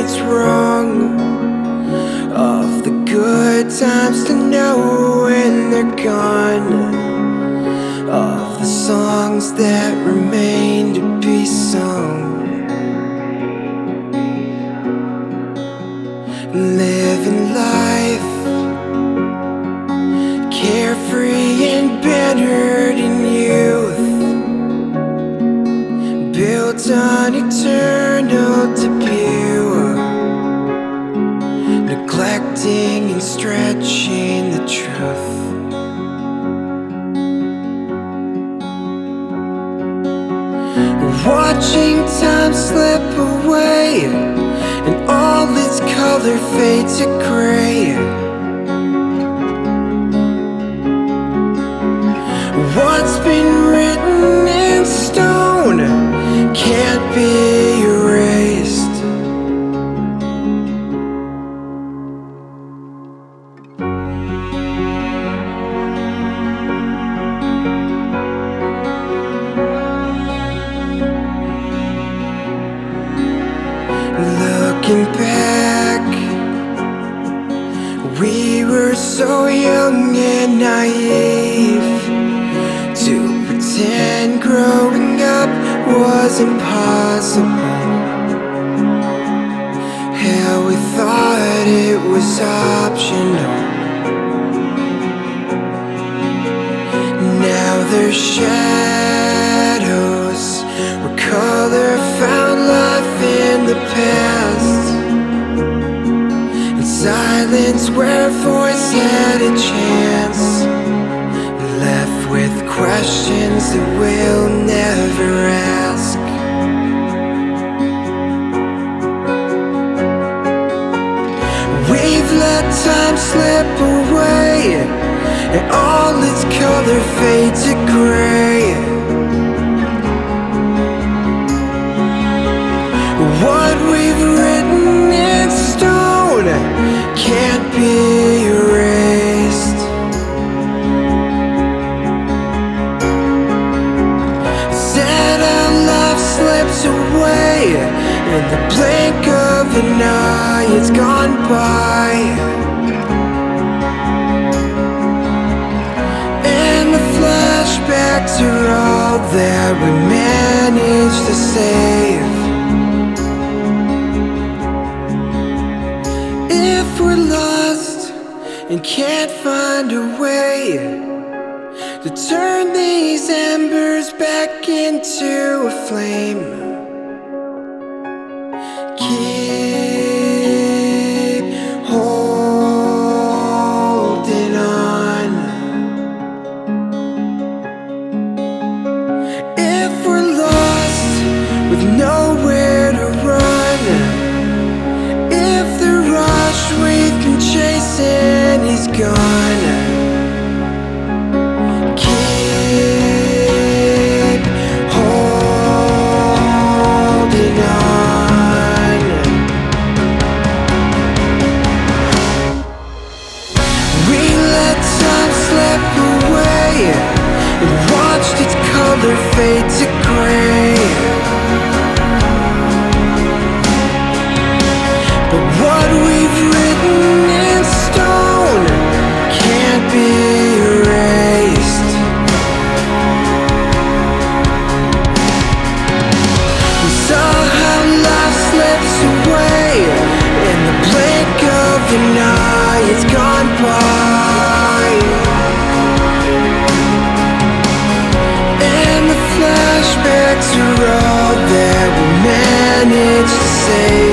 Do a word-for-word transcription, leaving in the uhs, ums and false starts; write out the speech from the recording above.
what's wrong, of the good times to know when they're gone, of the songs that remain to be sung. Living life carefree and bannered in youth, built on eternal debut, neglecting and stretching the truth. Watching time slip away and all its color fade to gray. What's been written in stone can't be erased. Looking back, we were so young and naive to pretend growing up was impossible. Hell, we thought it was optional. Now there's shadows where color found life in the past, and silence where voice had a chance. Left with questions that we'll never ask. We've let time slip away and all its color fade to gray. What we've written in stone can't be erased. Said our love slips away in the blink of an eye, it's gone by. And the flashbacks are all that we managed to save. If we're lost and can't find a way to turn these embers back into a flame, keep holding on. If we're lost with nowhere to run, if the rush we've been chasing is gone, keep holding on. We let time slip away and watched its color fade to gray. But what we've written in stone can't be erased. We saw how life slips away in the blink of an eye, it's gone by. And the flashbacks are all that we managed to save.